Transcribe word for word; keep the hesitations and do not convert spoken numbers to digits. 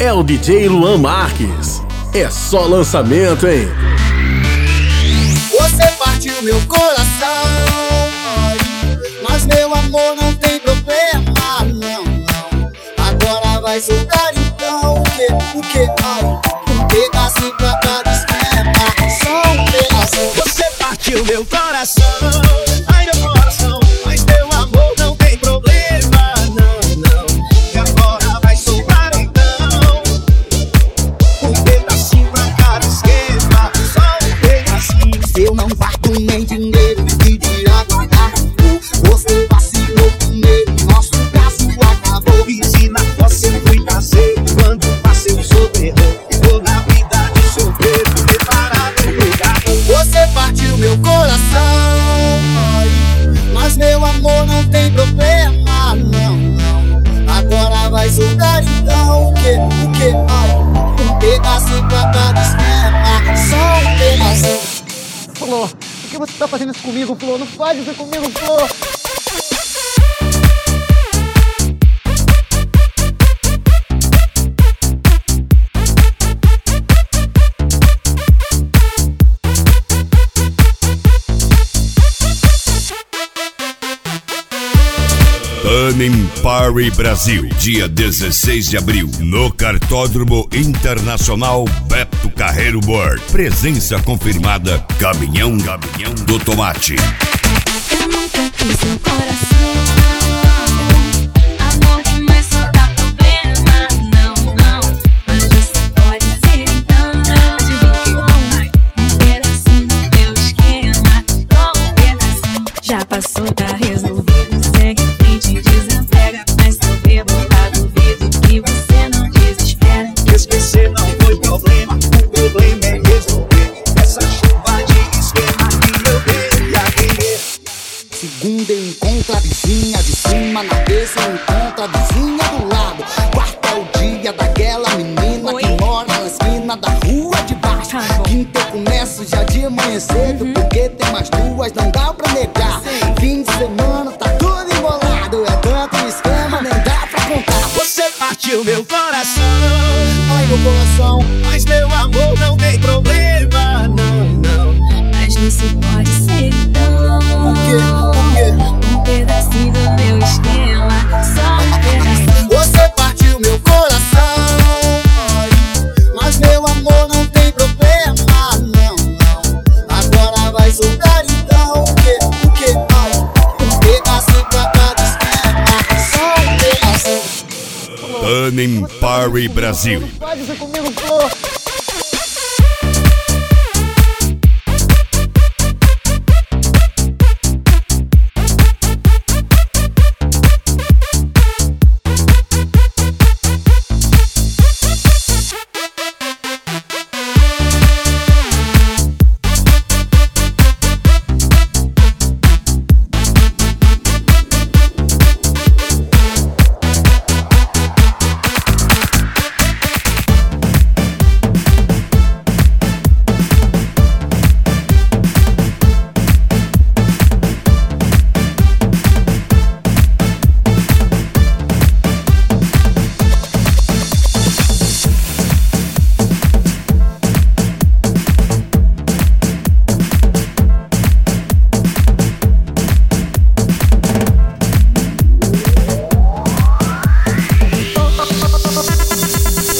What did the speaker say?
é o D J Luan Marques. É só lançamento, hein? Você partiu meu coração, mas meu amor não tem problema, não, não. Agora vai soltar então o que, o que, ai, um pedacinho pra cada esquema, só um pedacinho. Você partiu meu coração, ai meu coração, mas meu amor não tem problema, não, não. E agora vai soltar então um pedacinho pra cada esquema, só um pedacinho. Eu não guardo nem dinheiro e dirá guardar. Você vacilou primeiro, nosso caso acabou. E se na fossa eu fui caseiro, quando passei o soberano, vou na vida de solteiro, preparado pegar. Você partiu meu coração, mas meu amor não tem problema, não, não. Agora vai soltar então o que, o que, ai, um pedacinho pra cada esquema, só um pedacinho. Flor, por que você tá fazendo isso comigo, Flor? Não faz isso comigo, Flor! Tanin Party Brasil, dia dezesseis de abril, no Cartódromo Internacional Beto Carreiro World. Presença confirmada, Caminhão, Caminhão do Tomate. Eu nunca quis seu coração, amor demais só dá problema, não, não. Mas você pode ser então, adivinha que vai, um pedacinho do teu esquema, só um pedacinho. Já passou, tá resolvido, segue em frente, desapega. Mas se eu perguntar, duvido que você não desespera. Esquecer não foi problema, o problema é resolver essa chuva de esquema que eu queria querer. Segunda eu encontro a vizinha de cima, na terça eu encontro a vizinha do lado. Quarta é o dia daquela menina Oi? que mora na esquina da rua de baixo. Tá bom. Quinta eu começo já de manhã cedo, Uhum. porque tem mais duas, não dá pra negar. Sim. Fim de semana tá tudo embolado, é tanto esquema, nem dá pra contar. Você partiu meu coração, ai meu coração, mas meu amor não tem problema, não, não. Mas você pode ser então, O quê? O quê? um pedacinho do meu esquema, só um pedacinho. Você partiu meu coração, ai, mas meu amor não tem problema, não, não. Agora vai soltar então o que, o que, ai, um pedacinho pra cada esquema, só um pedacinho. Tanin Party Brasil. Não faz isso comigo, Flor!